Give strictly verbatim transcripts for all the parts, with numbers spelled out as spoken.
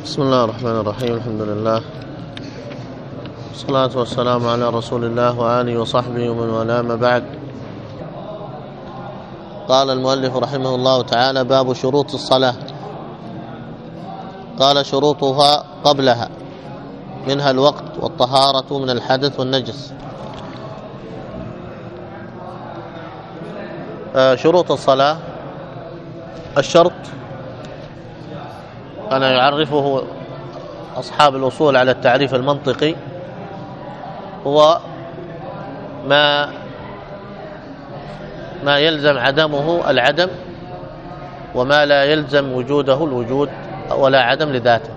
بسم الله الرحمن الرحيم. الحمد لله والصلاة والسلام على رسول الله وآله وصحبه ومن والاه، ما بعد. قال المؤلف رحمه الله تعالى: باب شروط الصلاة. قال: شروطها قبلها، منها الوقت والطهارة من الحدث والنجس. شروط الصلاة: الشرط كان يعرفه أصحاب الأصول على التعريف المنطقي، هو ما ما يلزم عدمه العدم، وما لا يلزم وجوده الوجود ولا عدم لذاته.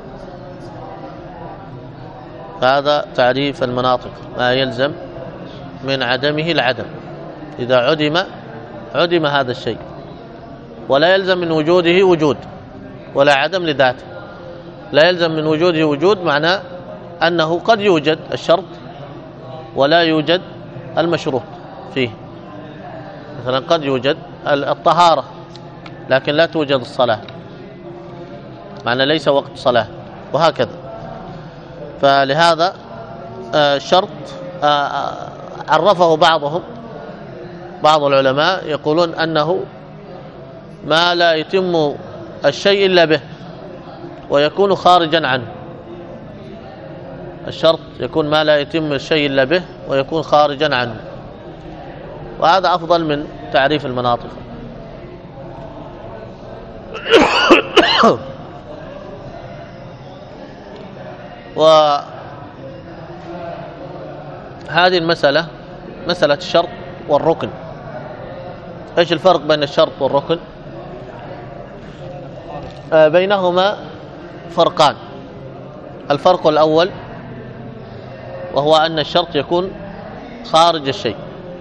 هذا تعريف المناطق: ما يلزم من عدمه العدم، إذا عدم عدم هذا الشيء، ولا يلزم من وجوده وجود ولا عدم لذاته. لا يلزم من وجوده وجود معناه أنه قد يوجد الشرط ولا يوجد المشروط فيه. مثلا قد يوجد الطهارة لكن لا توجد الصلاة، معنى ليس وقت صلاة، وهكذا. فلهذا الشرط عرفه بعضهم بعض العلماء يقولون أنه ما لا يتم الشيء إلا به ويكون خارجا عنه. الشرط يكون ما لا يتم الشيء إلا به ويكون خارجا عنه، وهذا أفضل من تعريف المناطق. وهذه المسألة مسألة الشرط والركن. ايش الفرق بين الشرط والركن؟ آه بينهما فرقان. الفرق الأول وهو أن الشرط يكون خارج الشيء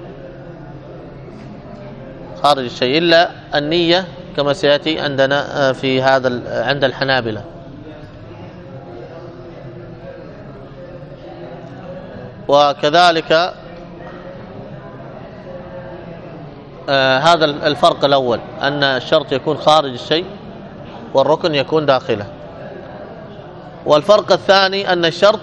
خارج الشيء إلا النية، كما سيأتي عندنا في هذا عند الحنابلة. وكذلك آه هذا الفرق الأول، أن الشرط يكون خارج الشيء والركن يكون داخله. والفرق الثاني أن الشرط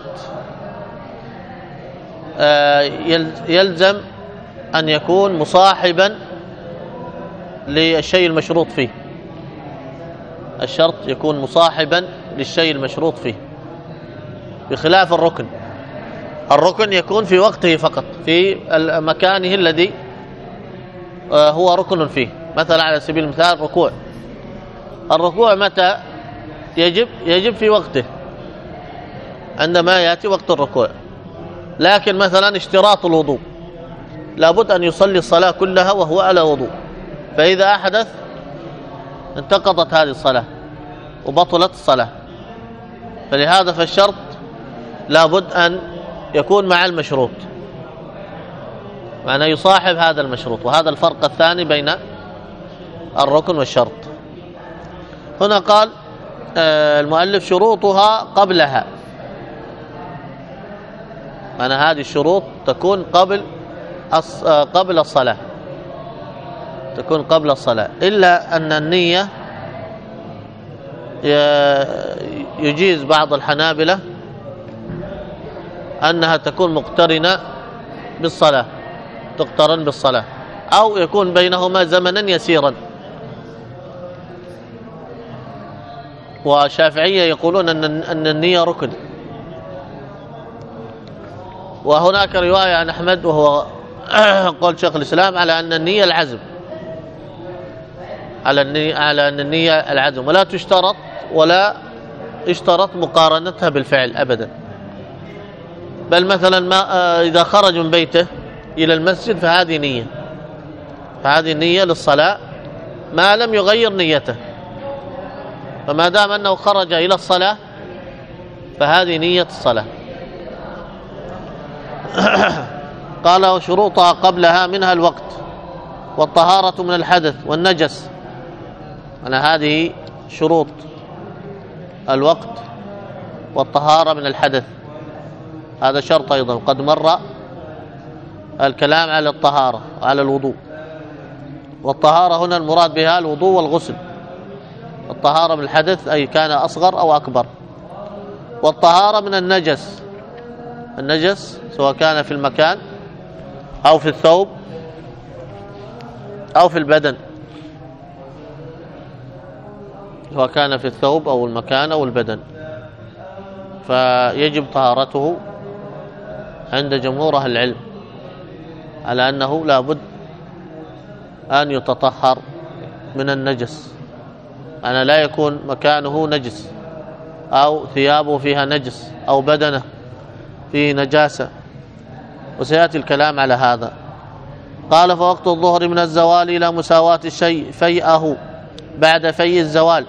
آه يلزم أن يكون مصاحبا للشيء المشروط فيه. الشرط يكون مصاحبا للشيء المشروط فيه، بخلاف الركن. الركن يكون في وقته فقط، في مكانه الذي هو ركن فيه. مثلا على سبيل المثال ركوع. الركوع متى يجب؟ يجب في وقته عندما يأتي وقت الركوع. لكن مثلا اشتراط الوضوء، لابد أن يصلي الصلاة كلها وهو على وضوء، فإذا أحدث انتقضت هذه الصلاة وبطلت الصلاة. فلهذا فالشرط لابد أن يكون مع المشروط، معنى يصاحب هذا المشروط. وهذا الفرق الثاني بين الركن والشرط. هنا قال المؤلف: شروطها قبلها، معنى هذه الشروط تكون قبل قبل الصلاة تكون قبل الصلاة، إلا أن النية يجيز بعض الحنابلة أنها تكون مقترنة بالصلاة، تقترن بالصلاة، أو يكون بينهما زمنا يسيرا. والشافعية يقولون أن أن النية ركن. وهناك رواية عن أحمد وهو قول شيخ الإسلام على أن النية العزم، على النية على أن النية العزم، ولا تشترط ولا اشترط مقارنتها بالفعل أبدا. بل مثلا ما إذا خرج من بيته إلى المسجد فهذه نية فهذه النية للصلاة ما لم يغير نيته، فما دام أنه خرج إلى الصلاة فهذه نية الصلاة. قال: وشروطها قبلها منها الوقت والطهارة من الحدث والنجس. أنا هذه شروط: الوقت والطهارة من الحدث. هذا شرط أيضا، قد مر الكلام على الطهارة وعلى الوضوء. والطهارة هنا المراد بها الوضوء والغسل. الطهارة من الحدث أي كان أصغر أو أكبر. والطهارة من النجس. النجس سواء كان في المكان أو في الثوب أو في البدن، سواء كان في الثوب أو المكان أو البدن، فيجب طهارته عند جمهور أهل العلم على أنه لا بد أن يتطهر من النجس، أنا لا يكون مكانه نجس أو ثيابه فيها نجس أو بدنه فيه نجاسة، وسيأتي الكلام على هذا. قال فوقت الظهر من الزوال إلى مساواة الشيء فيئه بعد في الزوال،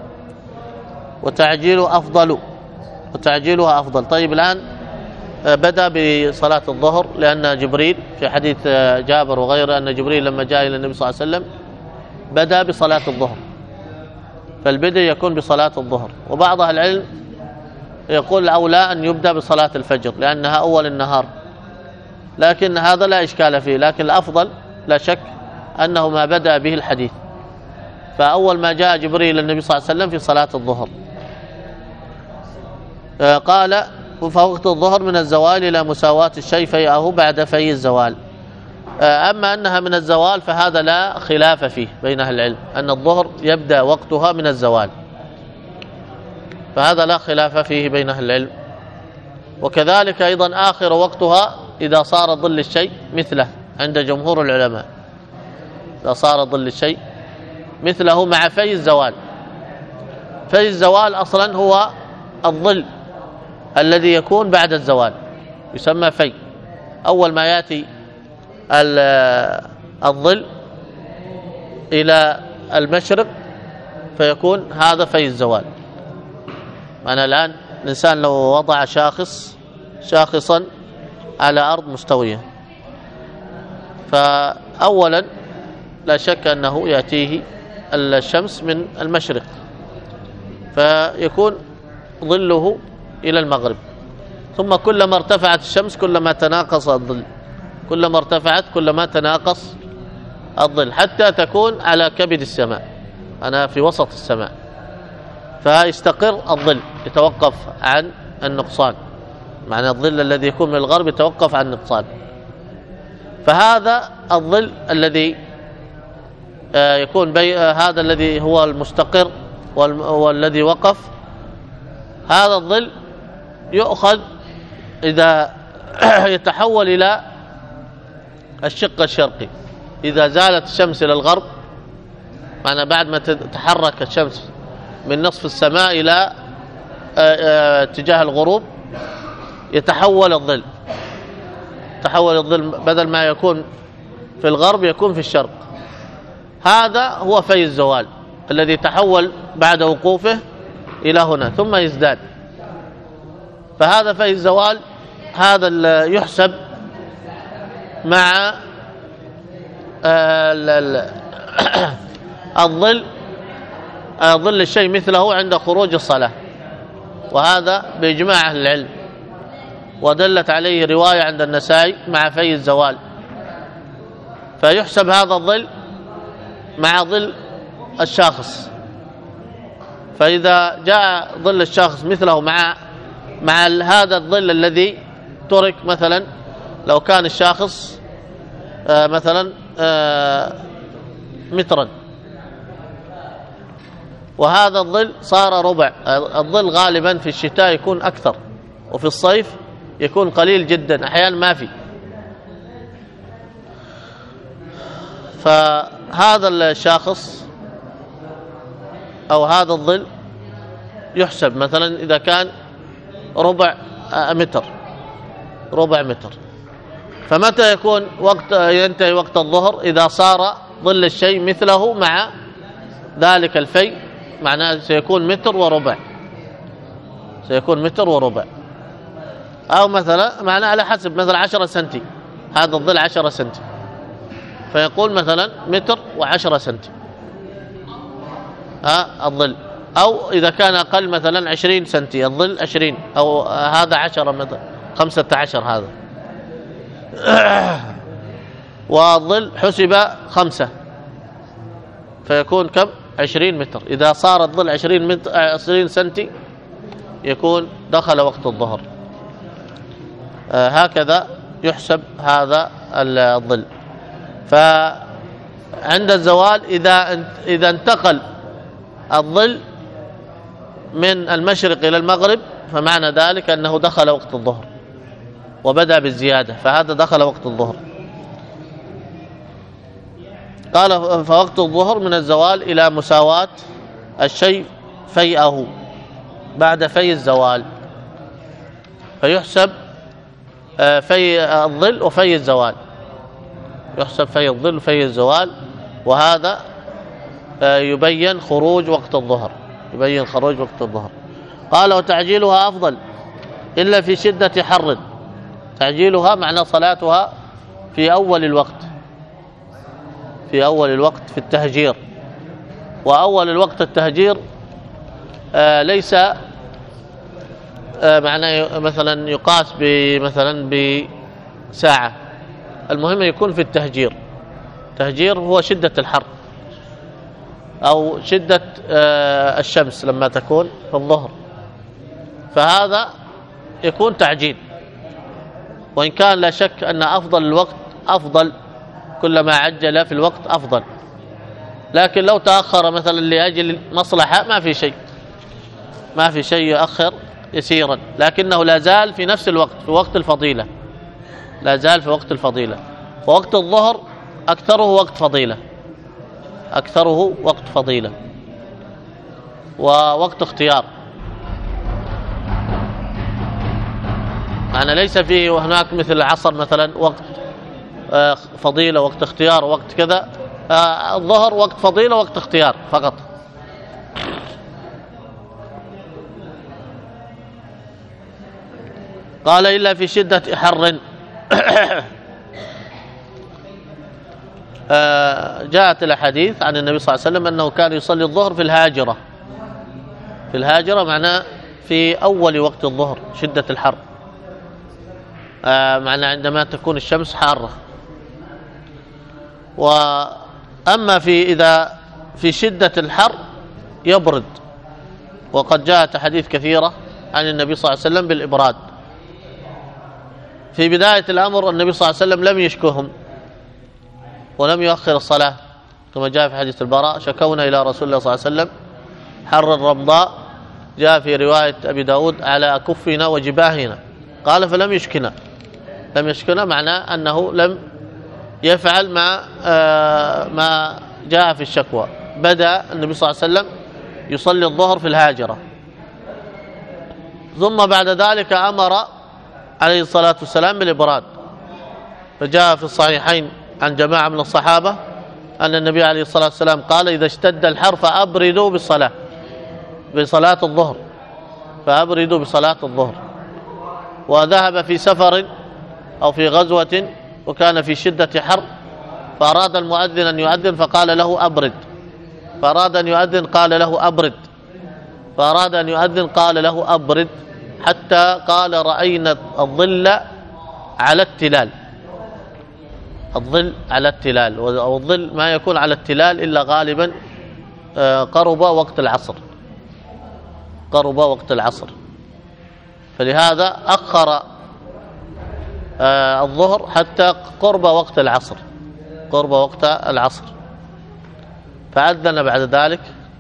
وتعجيله أفضل وتعجيلها أفضل. طيب الآن بدأ بصلاة الظهر، لأن جبريل في حديث جابر وغيره أن جبريل لما جاء إلى النبي صلى الله عليه وسلم بدأ بصلاة الظهر، فالبدء يكون بصلاة الظهر. وبعض أهل العلم يقول الأولى أن يبدأ بصلاة الفجر لأنها أول النهار، لكن هذا لا إشكال فيه، لكن الأفضل لا شك أنه ما بدأ به الحديث، فأول ما جاء جبريل للنبي صلى الله عليه وسلم في صلاة الظهر. قال فوقت الظهر من الزوال إلى مساواة الشيء فيئه بعد في الزوال. أما أنها من الزوال فهذا لا خلاف فيه بين أهل العلم، أن الظهر يبدأ وقتها من الزوال، فهذا لا خلاف فيه بين أهل العلم. وكذلك أيضا آخر وقتها إذا صار ظل الشيء مثله عند جمهور العلماء، إذا صار ظل الشيء مثله مع في الزوال. في الزوال أصلا هو الظل الذي يكون بعد الزوال، يسمى في. أول ما يأتي الظل إلى المشرق فيكون هذا في الزوال. معنى الآن الإنسان لو وضع شاخص شاخصا على أرض مستوية، فأولا لا شك أنه يأتيه الشمس من المشرق، فيكون ظله إلى المغرب، ثم كلما ارتفعت الشمس كلما تناقص الظل، كلما ارتفعت كلما تناقص الظل، حتى تكون على كبد السماء، أنا في وسط السماء، فيستقر الظل، يتوقف عن النقصان. معنى الظل الذي يكون من الغرب يتوقف عن النقصان. فهذا الظل الذي يكون بي هذا الذي هو المستقر والذي وقف، هذا الظل يؤخذ إذا يتحول إلى الشق الشرقي، إذا زالت الشمس إلى الغرب، معنى بعد ما تتحرك الشمس من نصف السماء إلى اتجاه الغروب يتحول الظل، تحول الظل بدل ما يكون في الغرب يكون في الشرق. هذا هو في الزوال الذي تحول بعد وقوفه إلى هنا ثم يزداد. فهذا في الزوال، هذا يحسب مع الظل ظل الشيء مثله عند خروج الصلاة، وهذا بإجماع أهل العلم، ودلت عليه رواية عند النسائي مع في الزوال. فيحسب هذا الظل مع ظل الشاخص، فإذا جاء ظل الشاخص مثله مع مع هذا الظل الذي ترك، مثلا لو كان الشاخص آه مثلا آه مترا، وهذا الظل صار ربع. الظل غالبا في الشتاء يكون أكثر، وفي الصيف يكون قليل جدا، أحيانا ما في. فهذا الشاخص أو هذا الظل يحسب مثلا إذا كان ربع متر ربع متر. فمتى يكون وقت ينتهي وقت الظهر؟ إذا صار ظل الشيء مثله مع ذلك الفي، معناه سيكون متر وربع، سيكون متر وربع، أو مثلا معناه على حسب مثلا عشرة سنتي، هذا الظل عشرة سنتي، فيقول مثلا متر وعشرة سنتي ها الظل. أو إذا كان أقل مثلا عشرين سنتي الظل عشرين، أو هذا عشرة مثلا خمسة عشر هذا والظل حسب خمسة، فيكون كم؟ عشرين متر. إذا صار الظل عشرين متر عشرين سنتي يكون دخل وقت الظهر. آه هكذا يحسب هذا الظل. فعند الزوال إذا إذا انتقل الظل من المشرق إلى المغرب فمعنى ذلك أنه دخل وقت الظهر وبدأ بالزيادة، فهذا دخل وقت الظهر. قال فوقت الظهر من الزوال إلى مساواة الشيء فيئه بعد في الزوال، فيحسب في الظل وفي الزوال، يحسب في الظل وفي الزوال، وهذا يبين خروج وقت الظهر، يبين خروج وقت الظهر. قال وتعجيلها أفضل إلا في شدة حر. تعجيلها معنى صلاتها في أول الوقت، في أول الوقت في التهجير. وأول الوقت التهجير آه ليس آه معنى مثلا يقاس بمثلا بساعة، المهم يكون في التهجير. التهجير هو شدة الحر أو شدة آه الشمس لما تكون في الظهر، فهذا يكون تعجيل. وإن كان لا شك أن أفضل الوقت أفضل، كلما عجل في الوقت أفضل، لكن لو تأخر مثلا لأجل مصلحة ما في شيء، ما في شيء يؤخر يسيرا، لكنه لا زال في نفس الوقت، في وقت الفضيلة، لا زال في وقت الفضيلة. ووقت الظهر أكثره وقت فضيلة، أكثره وقت فضيلة ووقت اختيار، يعني ليس فيه هناك مثل العصر مثلا وقت فضيلة وقت اختيار وقت كذا. الظهر وقت فضيلة وقت اختيار فقط. قال إلا في شدة حر. جاءت الحديث عن النبي صلى الله عليه وسلم أنه كان يصلي الظهر في الهاجرة. في الهاجرة معناه في أول وقت الظهر شدة الحر، معناه عندما تكون الشمس حارة. وأما في إذا في شدة الحر يبرد، وقد جاءت حديث كثيرة عن النبي صلى الله عليه وسلم بالإبراد. في بداية الأمر النبي صلى الله عليه وسلم لم يشكوهم ولم يؤخر الصلاة، كما جاء في حديث البراء شكونا إلى رسول الله صلى الله عليه وسلم حر الرمضاء، جاء في رواية أبي داود على كفنا وجباهنا، قال فلم يشكنا. لم يشكنا معناه أنه لم يفعل ما آه ما جاء في الشكوى. بدأ النبي صلى الله عليه وسلم يصلي الظهر في الهاجرة، ثم بعد ذلك أمر عليه الصلاة والسلام بالإبراد. فجاء في الصحيحين عن جماعة من الصحابة أن النبي عليه الصلاة والسلام قال إذا اشتد الحر فأبردوا بالصلاة بصلاة الظهر، فأبردوا بصلاة الظهر. وذهب في سفر أو في غزوة وكان في شدة حر، فأراد المؤذن أن يؤذن فقال له أبرد، فأراد أن يؤذن قال له أبرد، فأراد أن يؤذن قال له أبرد، حتى قال رأينا الظل على التلال. الظل على التلال، والظل ما يكون على التلال إلا غالبا قرب وقت العصر، قرب وقت العصر، فلهذا أخر الظهر حتى قرب وقت العصر، قرب وقت العصر، فأذن بعد ذلك.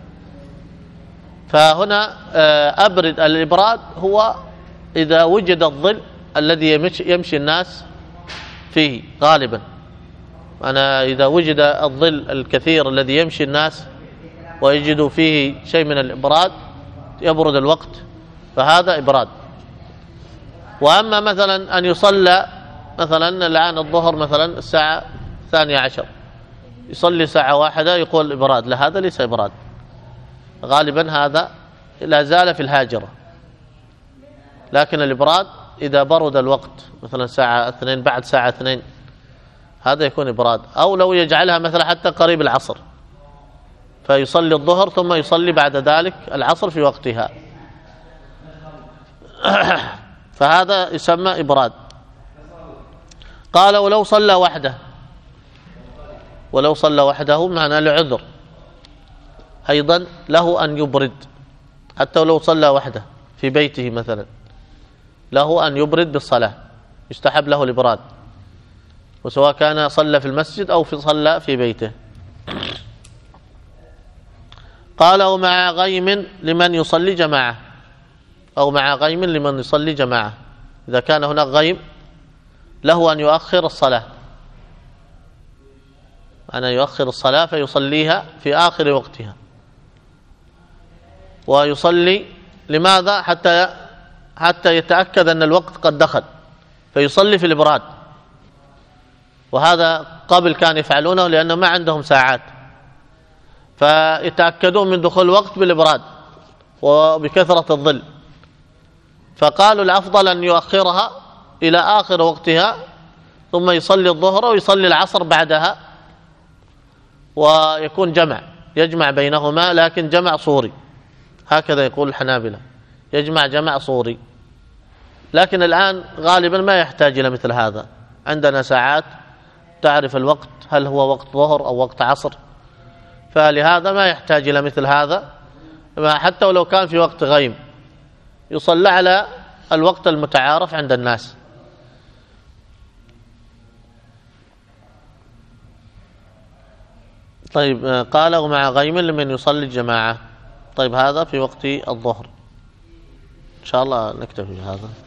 فهنا أبرد، الإبراد هو إذا وجد الظل الذي يمشي الناس فيه غالبا، أنا إذا وجد الظل الكثير الذي يمشي الناس ويجدوا فيه شيء من الإبراد يبرد الوقت، فهذا إبراد. وأما مثلا أن يصلى مثلا الآن الظهر مثلا الساعة الثانية عشر، يصلي ساعة واحدة يقول إبراد، لا هذا ليس إبراد، غالبا هذا لا زال في الهاجرة. لكن الإبراد إذا برد الوقت مثلا ساعة اثنين، بعد ساعة اثنين، هذا يكون إبراد. أو لو يجعلها مثلا حتى قريب العصر، فيصلي الظهر ثم يصلي بعد ذلك العصر في وقتها، فهذا يسمى إبراد. قال ولو صلى وحده، ولو صلى وحده معنى لعذر أيضا له أن يبرد، حتى ولو صلى وحده في بيته مثلا، له أن يبرد بالصلاة، يستحب له الإبراد، وسواء كان صلى في المسجد أو في صلى في بيته. قال أو مع غيم لمن يصلي جماعة، أو مع غيم لمن يصلي جماعة، إذا كان هناك غيم له أن يؤخر الصلاة، أن يؤخر الصلاة فيصليها في آخر وقتها. ويصلي لماذا؟ حتى حتى يتأكد أن الوقت قد دخل، فيصلي في الإبراد. وهذا قبل كان يفعلونه لأنه ما عندهم ساعات، فيتأكدون من دخول الوقت بالإبراد وبكثرة الظل، فقالوا الأفضل أن يؤخرها إلى آخر وقتها ثم يصلي الظهر ويصلي العصر بعدها، ويكون جمع، يجمع بينهما، لكن جمع صوري، هكذا يقول الحنابلة، يجمع جمع صوري. لكن الآن غالبا ما يحتاج إلى مثل هذا، عندنا ساعات تعرف الوقت هل هو وقت ظهر أو وقت عصر، فلهذا ما يحتاج إلى مثل هذا. حتى ولو كان في وقت غيم يصلى على الوقت المتعارف عند الناس. طيب قال ومع غيم لمن يصلي الجماعة. طيب هذا في وقت الظهر، إن شاء الله نكتفي بهذا.